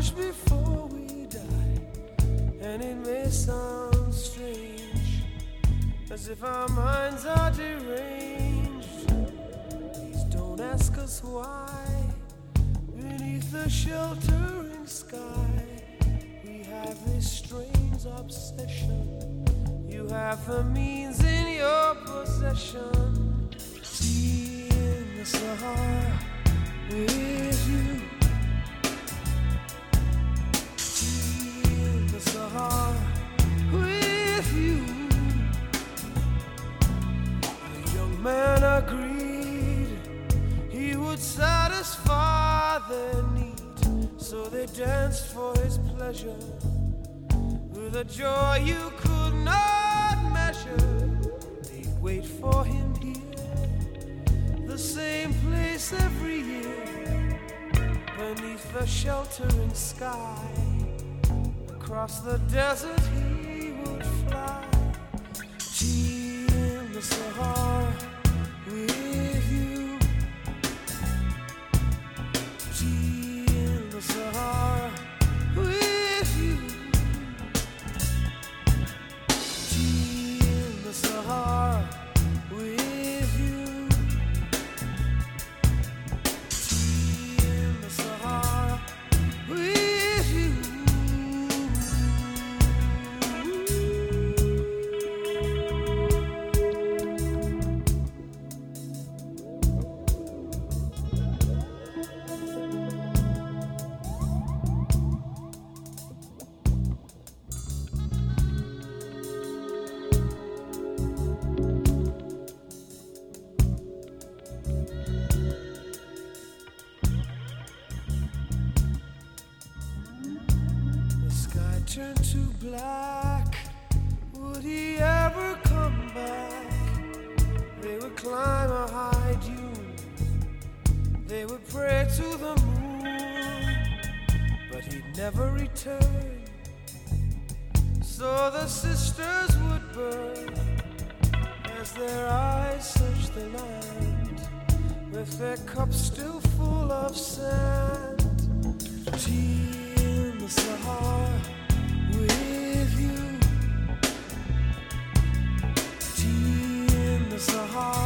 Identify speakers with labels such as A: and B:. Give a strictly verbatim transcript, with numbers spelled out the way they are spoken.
A: much before we die, and it may sound strange, as if our minds are deranged. Please don't ask us why. Beneath the sheltering sky, we have this strange obsession. You have the means in your possession. Tea in the Sahara with you. Tea in the Sahara with you. The young man agreed he would satisfy their need, so they danced for his pleasure with a joy you could not measure. They'd wait for him here, the same place every year, beneath the sheltering sky. Across the desert he would fly. Tea in the Sahara with you. Tea in the Sahara with you. Tea in the Sahara with you. Tea in the Sahara with you. The sky turned to black. Would he ever come back? They would climb a high dune. They would pray to the moon, but he'd never return. So the sisters would burn as their eyes searched the land, with their cups still full of sand. Tea in the Sahara with you. Tea in the Sahara